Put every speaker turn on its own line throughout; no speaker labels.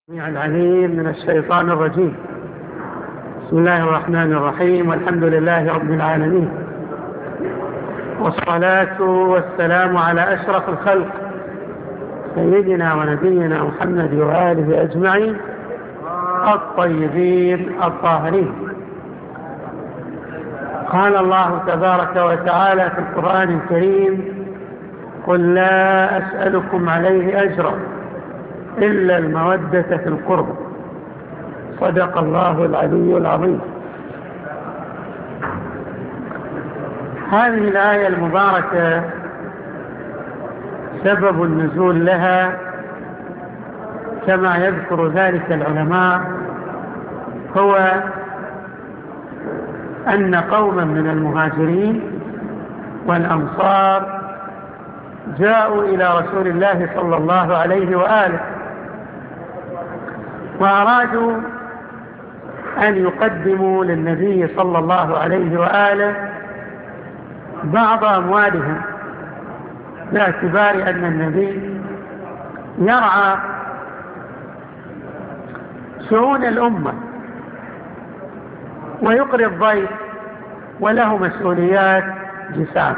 العليم من الشيطان الرجيم. بسم الله الرحمن الرحيم، والحمد لله رب العالمين، والصلاة والسلام على أشرف الخلق سيدنا ونبينا محمد وآله أجمعين الطيبين الطاهرين. قال الله تبارك وتعالى في القرآن الكريم: قل لا أسألكم عليه أجرا إلا المودة في القربى. صدق الله العلي العظيم. هذه الآية المباركة سبب النزول لها كما يذكر ذلك العلماء هو أن قوما من المهاجرين والأنصار جاءوا إلى رسول الله صلى الله عليه وآله وأرادوا أن يقدموا للنبي صلى الله عليه وآله بعض أموالهم، باعتبار أن النبي يرعى شؤون الأمة ويقري الضيف وله مسؤوليات جسام.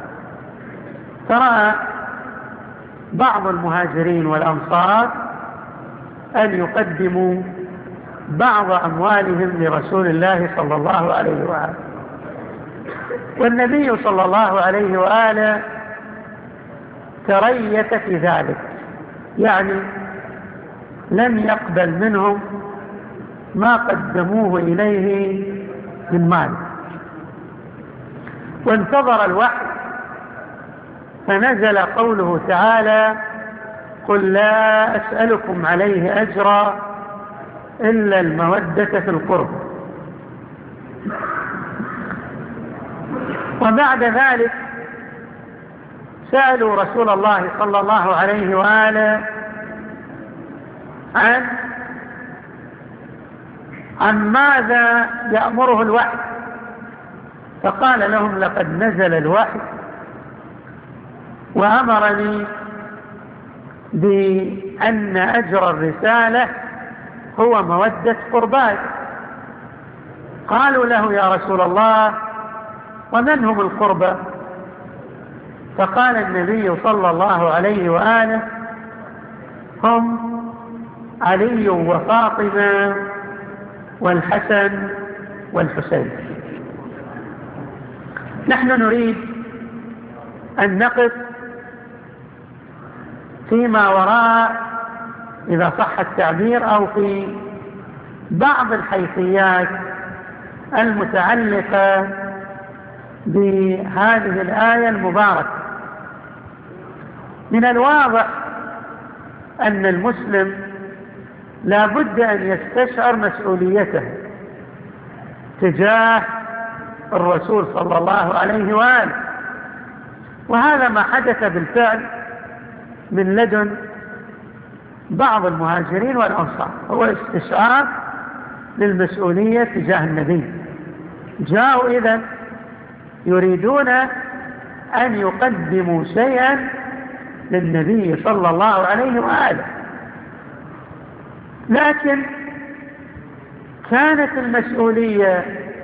فرأى بعض المهاجرين والأنصار أن يقدموا بعض أموالهم لرسول الله صلى الله عليه وآله، والنبي صلى الله عليه وآله تريث في ذلك، يعني لم يقبل منهم ما قدموه إليه من مال، وانتظر الوحي فنزل قوله تعالى: قل لا أسألكم عليه أجرا إلا المودة في القرب. وبعد ذلك سألوا رسول الله صلى الله عليه وآله عن ماذا يأمره الوحي، فقال لهم: لقد نزل الوحي وأمرني بأن أجر الرسالة هو مودة قربات. قالوا له: يا رسول الله، ومن هم القربى؟ فقال النبي صلى الله عليه وآله: هم علي وفاطمة والحسن والحسين. نحن نريد أن نقف فيما وراء، إذا صح التعبير، أو في بعض الحيثيات المتعلقة بهذه الآية المباركة. من الواضح أن المسلم لا بد أن يستشعر مسؤوليته تجاه الرسول صلى الله عليه وآله، وهذا ما حدث بالفعل من لدن بعض المهاجرين والأنصار، هو استشعار للمسؤولية تجاه النبي. جاءوا إذن يريدون أن يقدموا شيئا للنبي صلى الله عليه وآله، لكن كانت المسؤولية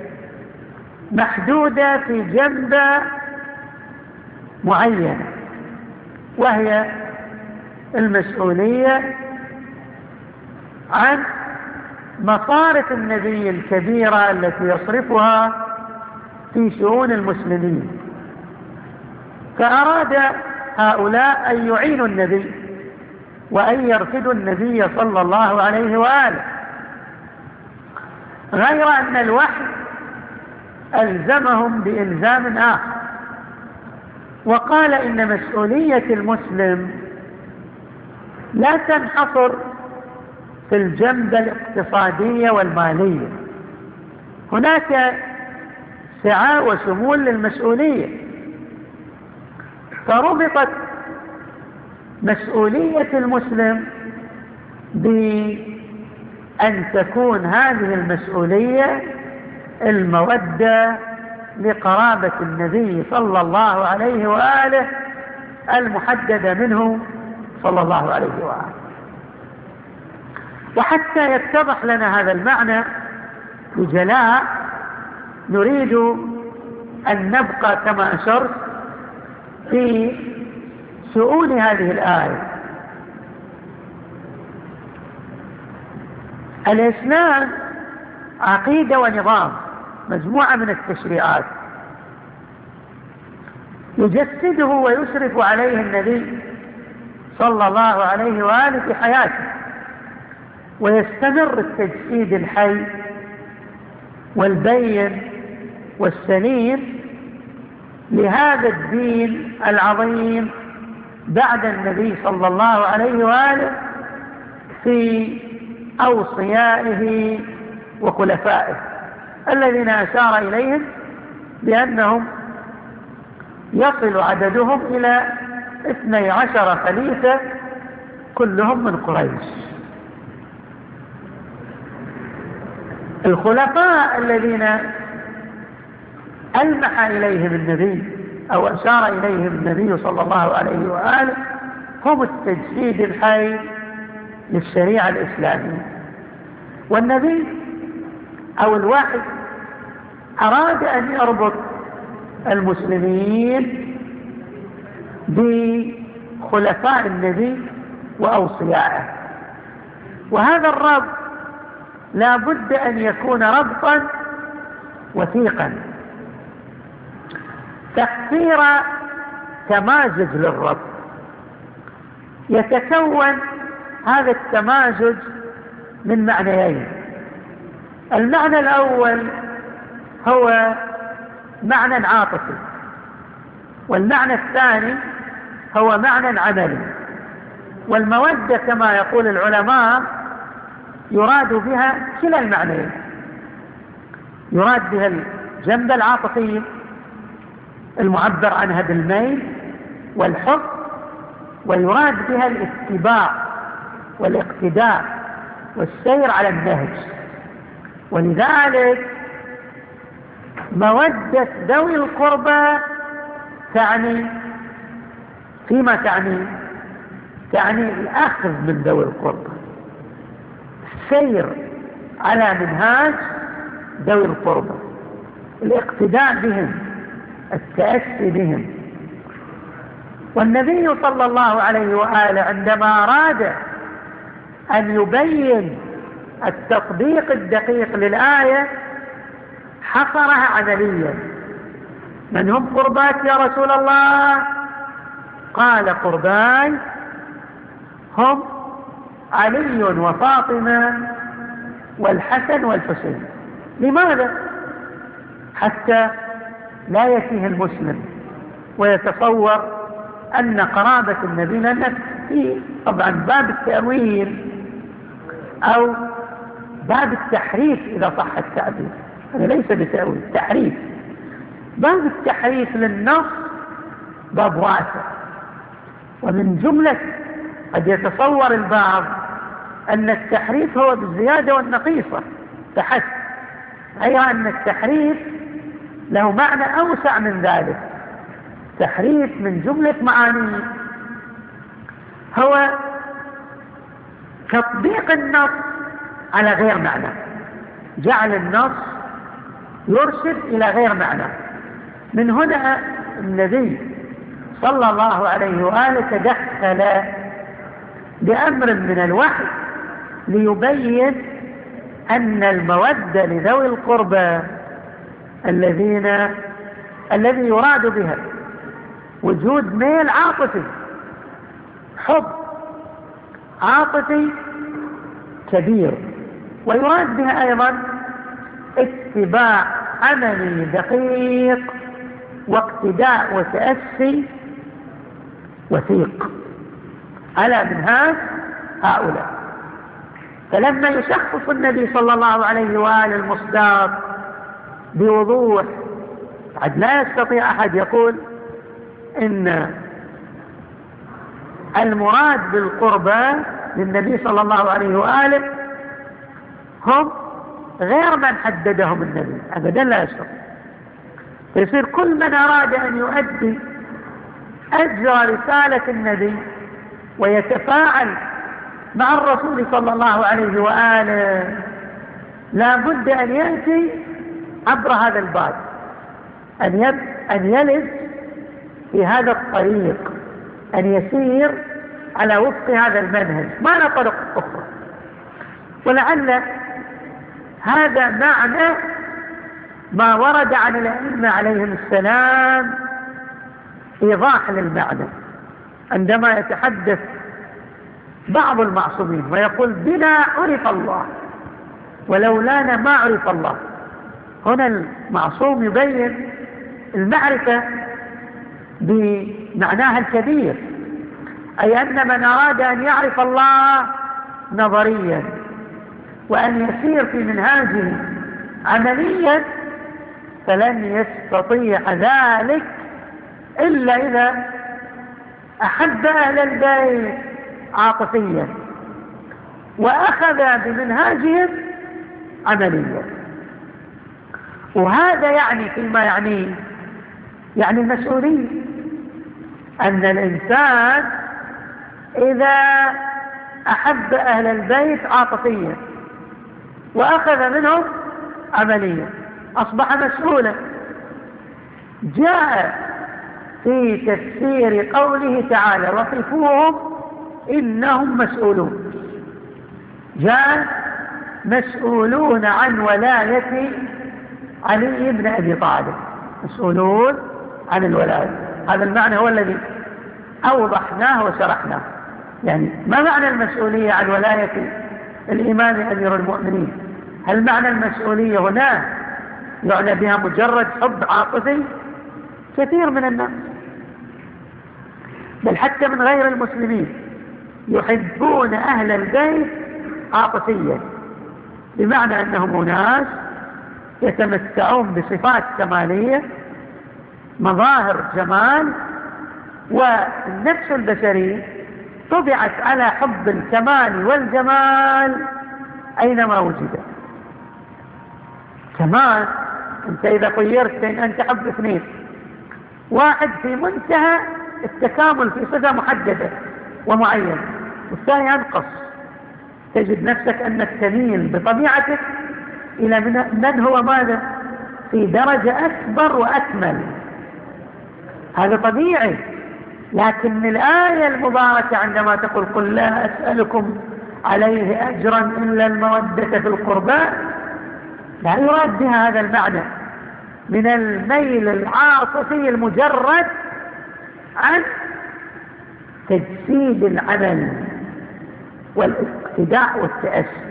محدودة في جنبة معينة، وهي المسؤولية عن مصارف النبي الكبيرة التي يصرفها في شؤون المسلمين. فأراد هؤلاء أن يعينوا النبي وأن يرفدوا النبي صلى الله عليه وآله، غير أن الوحي ألزمهم بإلزام آخر، وقال إن مسؤولية المسلم لا تنحصر في الجنبة الاقتصادية والمالية، هناك سعة وشمول للمسؤولية. فربطت مسؤولية المسلم بأن تكون هذه المسؤولية المودة لقرابة النبي صلى الله عليه وآله المحددة منه صلى الله عليه وآله. وحتى يتضح لنا هذا المعنى بجلاء نريد أن نبقى كما أشرت في شؤون هذه الآية. الإسلام عقيدة ونظام، مجموعة من التشريعات يجسده ويشرف عليه النبي صلى الله عليه وآله في حياته، ويستمر التجسيد الحي والبين والسليم لهذا الدين العظيم بعد النبي صلى الله عليه وآله في أوصيائه وخلفائه الذين أشار إليهم بأنهم يصل عددهم إلى 12 خليفة كلهم من قريش. الخلفاء الذين ألمح إليهم النبي أو أشار إليهم النبي صلى الله عليه وآله هم التجسيد الحي للشريعة الإسلامية. والنبي أو الوحي أراد أن يربط المسلمين بخلفاء النبي وأوصيائه، وهذا الربط لا بد أن يكون ربطا وثيقا تقدير تمازج للربط. يتكون هذا التمازج من معنيين. المعنى الأول هو معنى عاطفي، والمعنى الثاني هو معنى عملي. والمودة كما يقول العلماء يراد بها كلا المعنيين، يراد بها الجنب العاطفي المعبر عنها بالميل والحب، ويراد بها الاتباع والاقتداء والسير على النهج. ولذلك مودة ذوي القربى تعني فيما تعني الأخذ من ذوي القربى، السير على منهاج ذوي القربى، الاقتداء بهم، التأسي بهم. والنبي صلى الله عليه وآله عندما أراد أن يبين التطبيق الدقيق للآية حصرها عمليا. من هم قربات يا رسول الله؟ قال قرباي هم علي وفاطمة والحسن والحسين. لماذا؟ حتى لا يتيه المسلم ويتصور أن قرابة النبي، لأن في طبعا باب التأويل أو باب التحريف إذا صح التعبير، هذا ليس بتأويل، تحريف. باب التحريف للنص باب واسع، ومن جملة قد يتصور البعض أن التحريف هو بالزيادة والنقيصة فحسب، غير أن التحريف له معنى أوسع من ذلك. تحريف من جملة معانيه هو تطبيق النص على غير معنى، جعل النص يرشد إلى غير معنى. من هنا النبي صلى الله عليه وآله تدخل بأمر من الوحي ليبين أن المودة لذوي القربى الذي يراد بها وجود ميل عاطفي، حب عاطفي كبير، ويراد بها أيضا اتباع عملي دقيق واقتداء وتأسي وثيق على منهاج هؤلاء. فلما يشخص النبي صلى الله عليه وآله المصداق بوضوح، قد لا يستطيع أحد يقول إن المراد بالقربى للنبي صلى الله عليه وآله هم غير من حددهم النبي، أبدا لا يستطيع. فيصير كل من أراد أن يؤدي أجر رسالة النبي ويتفاعل مع الرسول صلى الله عليه وآله لا بد أن يأتي عبر هذا الباب، أن يلد في هذا الطريق، أن يسير على وفق هذا المنهج، ما له طرق أخرى. ولعل هذا معنى ما ورد عن الأئمة عليهم السلام إيضاح للمعنى، عندما يتحدث بعض المعصومين ويقول بنا عرف الله ولولانا ما عرف الله. هنا المعصوم يبين المعرفة بمعناها الكبير، أي أن من أراد أن يعرف الله نظريا وأن يسير في منهاجه عمليا فلن يستطيع ذلك إلا إذا أحب أهل البيت عاطفيا وأخذ بمنهاجهم عمليا. وهذا يعني فيما يعني المسؤولية، أن الإنسان إذا أحب أهل البيت عاطفيا وأخذ منهم عمليا أصبح مسؤولا. جاء في تفسير قوله تعالى وقفوهم إنهم مسؤولون، جاء مسؤولون عن ولاية علي بن أبي طالب، مسؤولون عن الولاية. هذا المعنى هو الذي أوضحناه وشرحناه. يعني ما معنى المسؤولية عن ولاية الإمام أمير المؤمنين؟ هل معنى المسؤولية هنا يعني بها مجرد حب عاطفي؟ كثير من الناس بل حتى من غير المسلمين يحبون أهل البيت عاطفيا، بمعنى أنهم ناس يتمتعون بصفات كمالية، مظاهر جمال، والنفس البشرية طبعت على حب الكمال والجمال أينما وجد. كمال أنت إذا خيرت أن تحب اثنين، واحد في منتهى التكامل في صفة محددة ومعينة والثاني أنقص، تجد نفسك أنك تميل بطبيعتك إلى من هو ماذا في درجة أكبر وأكمل. هذا طبيعي. لكن الآية المباركة عندما تقول قل لا أسألكم عليه أجرا إلا المودة في القربى، لا يراد بها هذا المعنى من الميل العاطفي المجرد عن تجسيد العمل والاقتداء والتأسي.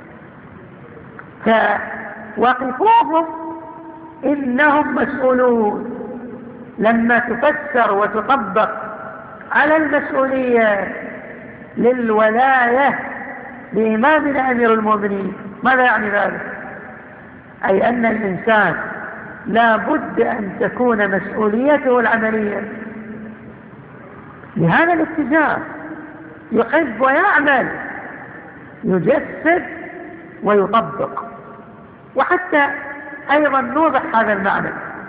فوقفوهم إنهم مسؤولون لما تفسر وتطبق على المسؤولية للولاية لإمامنا أمير المؤمنين، ماذا يعني ذلك؟ أي أن الإنسان لا بد أن تكون مسؤوليته العملية بهذا الاتجاه، يحب ويعمل، يجسد ويطبق. وحتى أيضا نوضح هذا المعنى،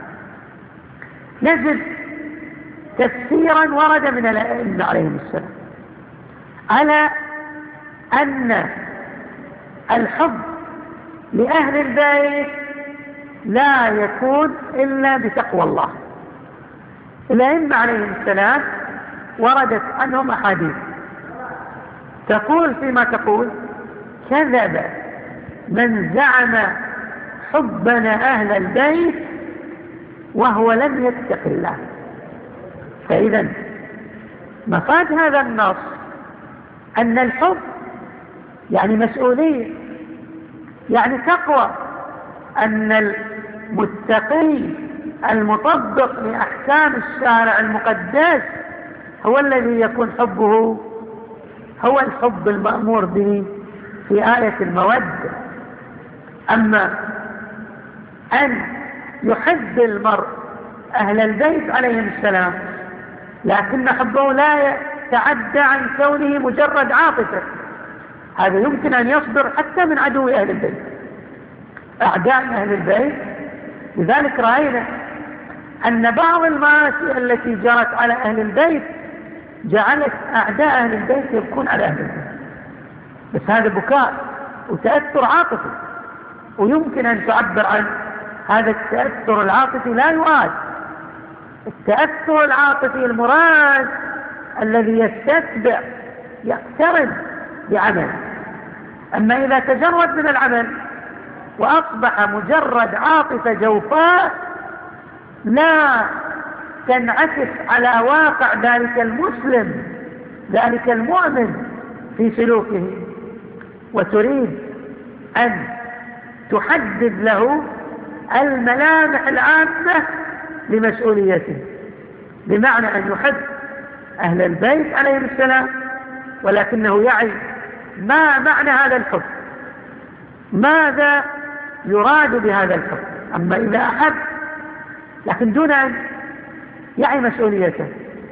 نجد تفسيرا ورد من الأئمة عليهم السلام على أن الحب لأهل البيت لا يكون إلا بتقوى الله. الأئمة عليهم السلام وردت عنهم أحاديث تقول فيما تقول كذب من زعم حبنا أهل البيت وهو لم يتق الله. فإذا مفاد هذا النص أن الحب يعني مسؤولية، يعني تقوى، أن المتقي المطبق لأحكام الشارع المقدس هو الذي يكون حبه هو الحب المأمور به في آية المودة. أما أن يحب المرء أهل البيت عليهم السلام لكن حبه لا يتعدى عن كونه مجرد عاطفة، هذا يمكن أن يصدر حتى من عدو أهل البيت، أعداء أهل البيت. لذلك رأينا أن بعض المآسي التي جرت على أهل البيت جعلت أعداء أهل البيت يبكون على أهل البيت، بس هذا بكاء وتأثر عاطفي، ويمكن أن تعبر عن هذا التأثر العاطفي لا يراد. التأثر العاطفي المراد الذي يستتبع يقترن بعمل. أما إذا تجرد من العمل وأصبح مجرد عاطفة جوفاء لا تنعكس على واقع ذلك المسلم ذلك المؤمن في سلوكه، وتريد أن تحدد له الملامح العامة لمسؤوليته، بمعنى أن يحب أهل البيت عليهم السلام، ولكنه يعي ما معنى هذا الحب، ماذا يراد بهذا الحب. أما إذا أحب لكن دون أن يعي مسؤوليته،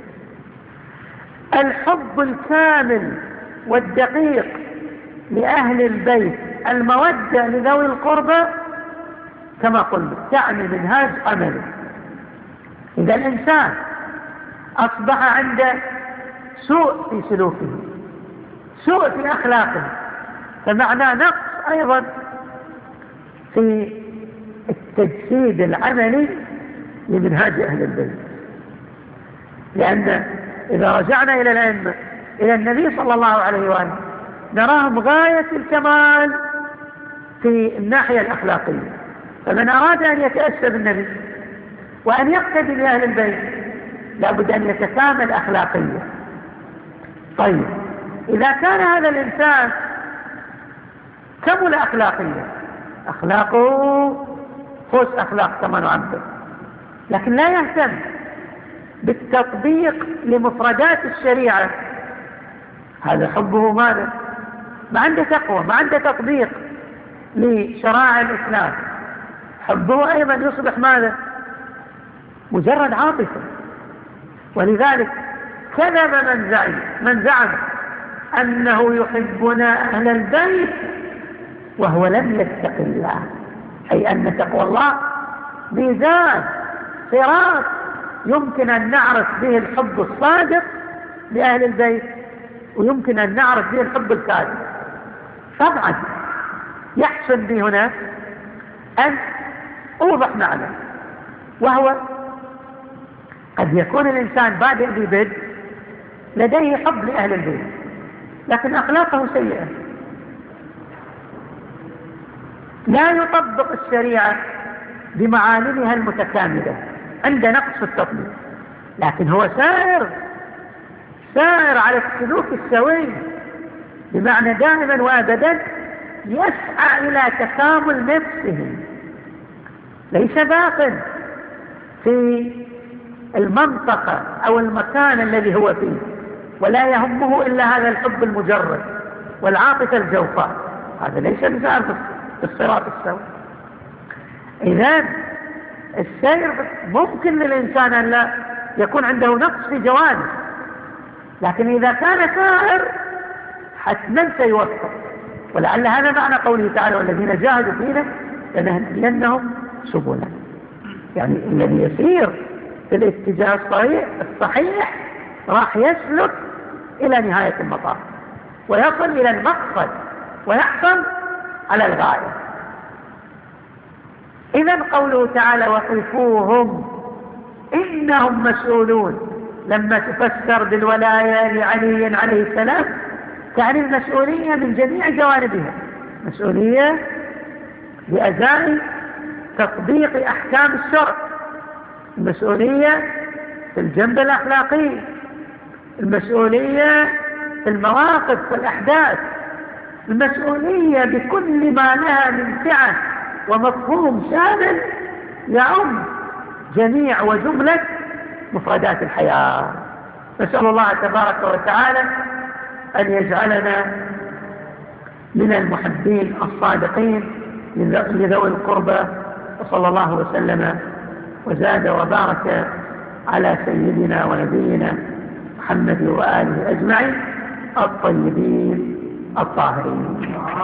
الحب الكامل والدقيق لأهل البيت، المودة لذوي القربى، كما قلت تعني منهاج عمله. إذا الإنسان أصبح عنده سوء في سلوكه، سوء في أخلاقه، فمعناه نقص أيضا في التجسيد العملي لمنهاج أهل البيت. لأن إذا رجعنا إلى الأئمة إلى النبي صلى الله عليه وآله نراهم غاية الكمال في الناحية الأخلاقية. فمن أراد أن يتأسى بالنبي وأن يقتدي بأهل البيت لابد أن يتكامل أخلاقيا. طيب إذا كان هذا الإنسان كمل أخلاقيا، أخلاقه فوز أخلاق كما نعبر، لكن لا يهتم بالتطبيق لمفردات الشريعة، هذا حبه ماذا؟ ما عنده تقوى، ما عنده تطبيق لشرائع الإسلام، حبه أيضا يصبح ماذا؟ مجرد عاطفة. ولذلك كذب من زعم أنه يحبنا أهل البيت وهو لم يتق الله، أي أن تقوى الله ميزان صراط يمكن أن نعرف به الحب الصادق لأهل البيت، ويمكن أن نعرف به الحب الكاذب. طبعا يحسن بي هنا أن أوضح معنى، وهو قد يكون الإنسان بادئ ببدء لديه حب لأهل البيت لكن أخلاقه سيئة، لا يطبق الشريعة بمعالمها المتكاملة، عنده نقص في التطبيق، لكن هو سائر على السلوك السوي، بمعنى دائما وأبدا يسعى إلى تكامل نفسه، ليس باق في المنطقة أو المكان الذي هو فيه، ولا يهمه إلا هذا الحب المجرد والعاطفة الجوفاء، هذا ليس بسائر في الصراط السوي. إذن السير ممكن للإنسان أن لا يكون عنده نقص في جوانب، لكن إذا كان سائر حتما سيوفق. ولعل هذا معنى قوله تعالى والذين جاهدوا فينا لنهدينهم سبلنا، يعني الذي يسير في الاتجاه الصحيح راح يسلك إلى نهاية المطاف ويصل إلى المقصد ويحصل على الغاية. إذن قوله تعالى وقفوهم إنهم مسؤولون لما تفسر بالولاية لعلي عليه السلام تعني المسؤولية من جميع جوانبها، مسؤولية بأداء تطبيق أحكام الشرع، المسؤولية في الجنب الأخلاقي، المسؤولية في المواقف والأحداث، المسؤولية بكل ما لها من سعة ومفهوم شامل يعم جميع وجملة مفردات الحياة. نسأل الله تبارك وتعالى أن يجعلنا من المحبين الصادقين لذوي القربى، وصلى الله وسلم وزاد وبارك على سيدنا ونبينا محمد وآله أجمعين الطيبين الطاهرين.